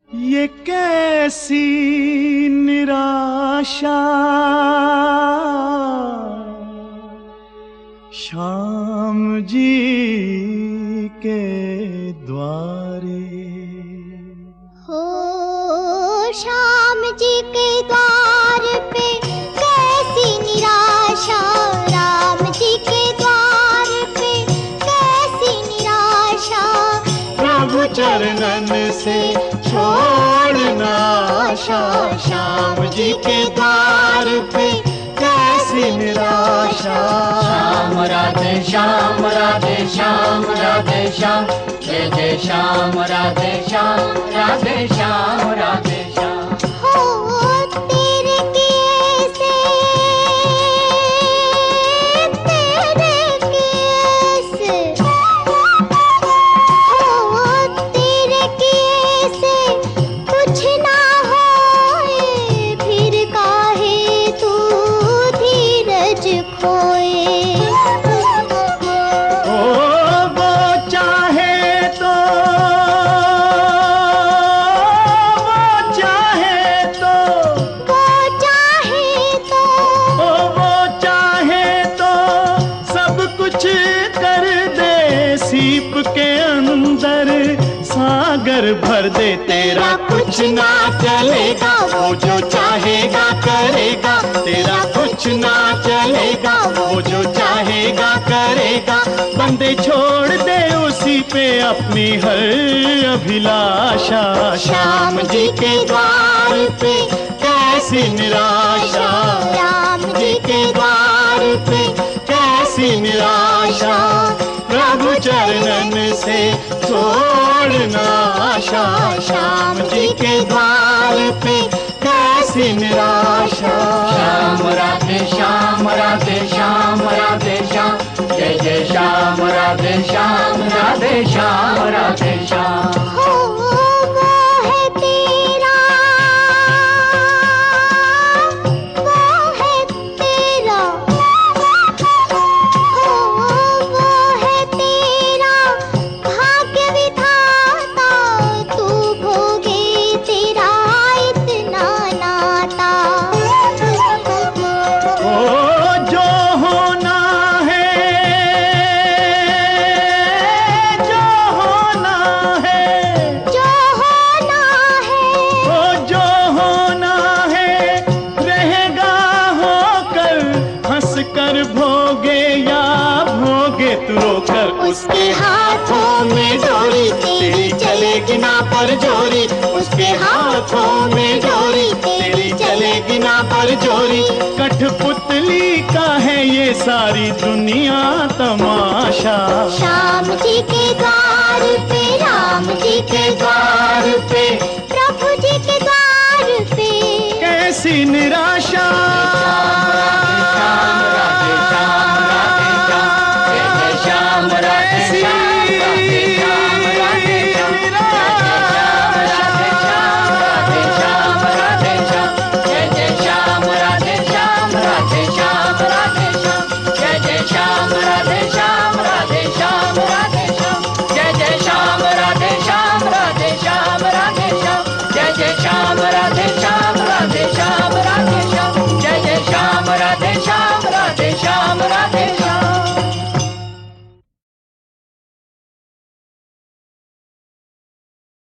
ये कैसी निराशा श्याम जी के द्वारे। हो श्याम जी के द्वार पे कैसी निराशा, राम जी के द्वार पे कैसी निराशा। प्रभु चरणन से छोड़ना आशा, श्याम जी के द्वार पे कैसी निराशा। श्याम राधे श्याम राधे श्याम राधे श्याम, जय जय श्याम राधे श्याम राधे श्याम राधे श्याम। हो तेरे किए से, तेरे किए से, हो तेरे किए से कुछ ना होए, फिर काहे तू धीरज खोए। सीप के अंदर सागर भर दे, तेरा कुछ ना चलेगा, वो जो चाहेगा करेगा। तेरा कुछ ना चलेगा, वो जो चाहेगा करेगा। बंदे छोड़ दे उसी पे अपनी हर अभिलाषा, श्याम जी के द्वार पे कैसी निराशा। राम जी के द्वार पे कैसी निराशा। प्रभु चरणन से छोड़ना आशा, श्याम जी के द्वार पे कैसी निराशा। श्याम राधे श्याम राधे श्याम राधे श्याम, जय जय श्याम राधे श्याम राधे श्याम राधे श्याम। हो वो है तेरा, वो है तेरा, हो वो है तेरा भाग्य विधाता, तू भोगे तेरा इतना नाता। ओ जो होना है, जो होना है, जो होना है, ओ जो होना है, रहेगा होकर। हंस कर भोगे या भोगे तू रोकर। उसके हाथों में डोरी तेरी चलेगी ना पर जोरी। उसके हाथों में डोरी तेरी चलेगी ना पर जोरी। कठपुतली का है ये सारी दुनिया तमाशा, श्याम जी के द्वार पे, राम जी के द्वार पे प्रभु जी के द्वार पे कैसी निराशा।